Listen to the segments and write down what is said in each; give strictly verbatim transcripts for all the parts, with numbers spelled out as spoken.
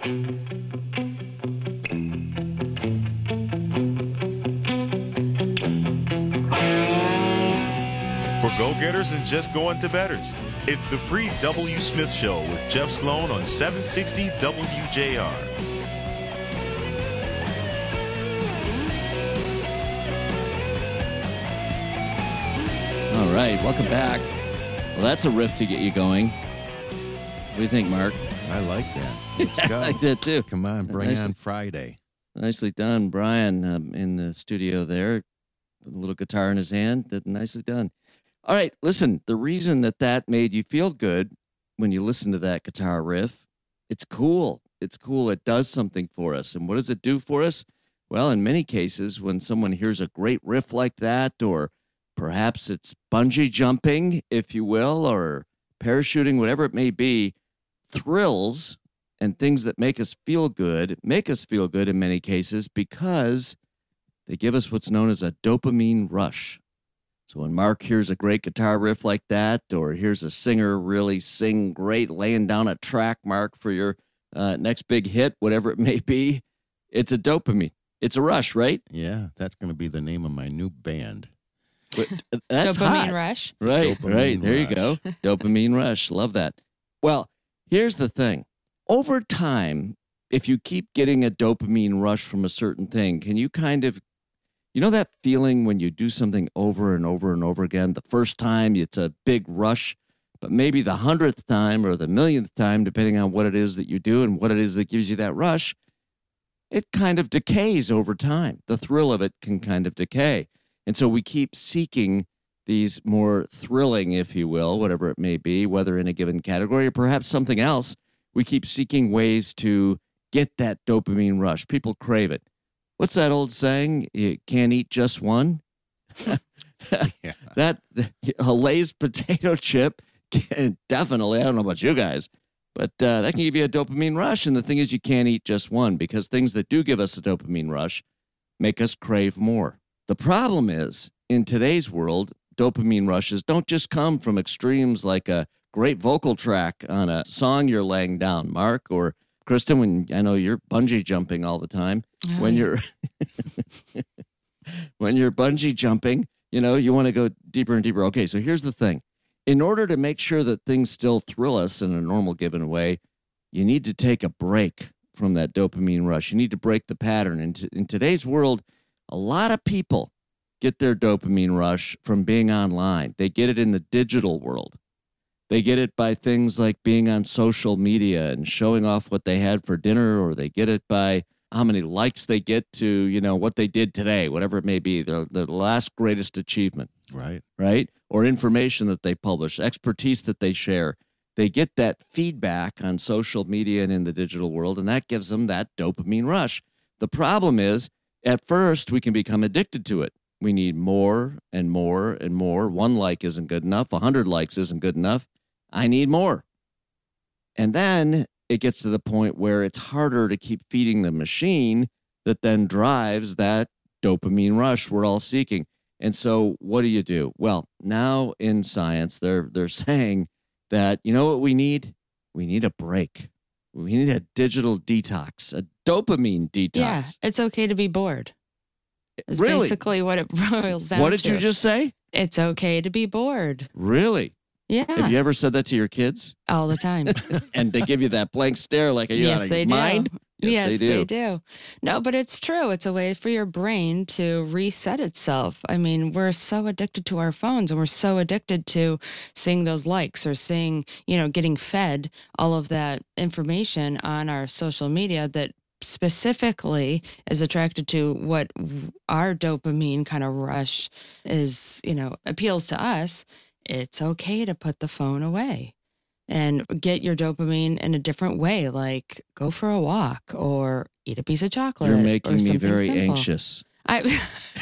For go-getters and just going to betters, it's the Pre-W Smith Show with Jeff Sloan on seven sixty W J R. All right, welcome back. Well, that's a riff to get you going. What do you think, Mark? I like that. Let's go. I like that too. Come on, bring Nicely- on Friday. Nicely done, Brian, um, in the studio there. With a little guitar in his hand. That nicely done. All right, listen, the reason that that made you feel good when you listen to that guitar riff, it's cool. It's cool. It does something for us. And what does it do for us? Well, in many cases, when someone hears a great riff like that, or perhaps it's bungee jumping, if you will, or parachuting, whatever it may be, thrills and things that make us feel good make us feel good in many cases because they give us what's known as a dopamine rush. So when Mark hears a great guitar riff like that, or hears a singer really sing great, laying down a track, Mark, for your uh, next big hit, whatever it may be, it's a dopamine. It's a rush, right? Yeah, that's going to be the name of my new band. But that's Dopamine hot. rush. Right, Dopamine right. There you rush. go. Dopamine rush. Love that. Well, here's the thing. Over time, if you keep getting a dopamine rush from a certain thing, can you kind of, you know that feeling when you do something over and over and over again? The first time, it's a big rush, but maybe the hundredth time or the millionth time, depending on what it is that you do and what it is that gives you that rush, it kind of decays over time. The thrill of it can kind of decay. And so we keep seeking these more thrilling, if you will, whatever it may be, whether in a given category or perhaps something else. We keep seeking ways to get that dopamine rush. People crave it. What's that old saying? You can't eat just one? Yeah. That a Lay's potato chip can definitely, I don't know about you guys, but uh, that can give you a dopamine rush. And the thing is, you can't eat just one because things that do give us a dopamine rush make us crave more. The problem is, in today's world, dopamine rushes don't just come from extremes like a great vocal track on a song you're laying down, Mark, or Kristen, when I know you're bungee jumping all the time. Oh, when yeah. you're when you're bungee jumping, you know, you want to go deeper and deeper. Okay, so here's the thing. In order to make sure that things still thrill us in a normal given way, you need to take a break from that dopamine rush. You need to break the pattern. In, t- in today's world, a lot of people get their dopamine rush from being online. They get it in the digital world. They get it by things like being on social media and showing off what they had for dinner, or they get it by how many likes they get to, you know, what they did today, whatever it may be, the, the last greatest achievement, Right. right? Or information that they publish, expertise that they share. They get that feedback on social media and in the digital world, and that gives them that dopamine rush. The problem is, at first, we can become addicted to it. We need more and more and more. One like isn't good enough. A hundred likes isn't good enough. I need more. And then it gets to the point where it's harder to keep feeding the machine that then drives that dopamine rush we're all seeking. And so what do you do? Well, now in science, they're they're saying that, you know what we need? We need a break. We need a digital detox, a dopamine detox. Yeah, it's okay to be bored. It's Really? basically what it boils down to. What did you just say? It's okay to be bored. Really? Yeah, Have you ever said that to your kids? all the time. And they give you that blank stare like, are you Yes, out of they your do. mind? Yes, they do. they do. No, but it's true. It's a way for your brain to reset itself. I mean, we're so addicted to our phones, and we're so addicted to seeing those likes or seeing, you know, getting fed all of that information on our social media that specifically is attracted to what our dopamine kind of rush is, you know, appeals to us. It's okay to put the phone away and get your dopamine in a different way, like go for a walk or eat a piece of chocolate. You're or making me something very simple. anxious. I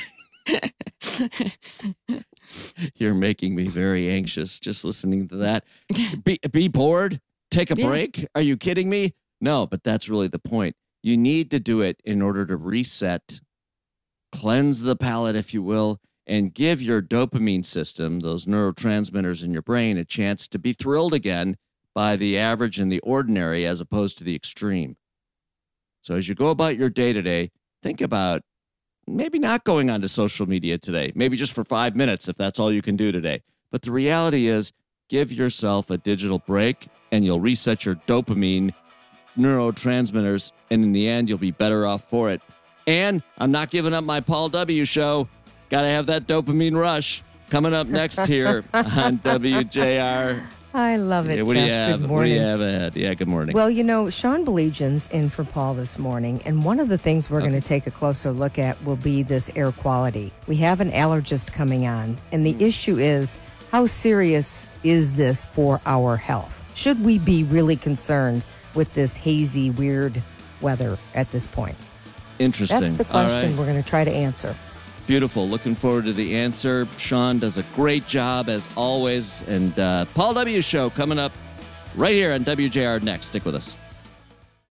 You're making me very anxious just listening to that. Be, be bored? Take a Yeah. break? Are you kidding me? No, but that's really the point. You need to do it in order to reset, cleanse the palate, if you will, and give your dopamine system, those neurotransmitters in your brain, a chance to be thrilled again by the average and the ordinary as opposed to the extreme. So as you go about your day today, think about maybe not going onto social media today, maybe just for five minutes if that's all you can do today. But the reality is, give yourself a digital break and you'll reset your dopamine neurotransmitters, and in the end, you'll be better off for it. And I'm not giving up my Paul W. show. Got to have that dopamine rush coming up next here on W J R. I love it, Yeah, what do Jeff. you have? Good What do morning. you have ahead? Yeah, good morning. Well, you know, Sean Belegian's in for Paul this morning, and one of the things we're going to take a closer look at will be this air quality. We have an allergist coming on, and the issue is, how serious is this for our health? Should we be really concerned with this hazy, weird weather at this point? Interesting. That's the All question right. we're going to try to answer. Beautiful. Looking forward to the answer. Sean does a great job as always. And uh, Paul W. show coming up right here on W J R next. Stick with us.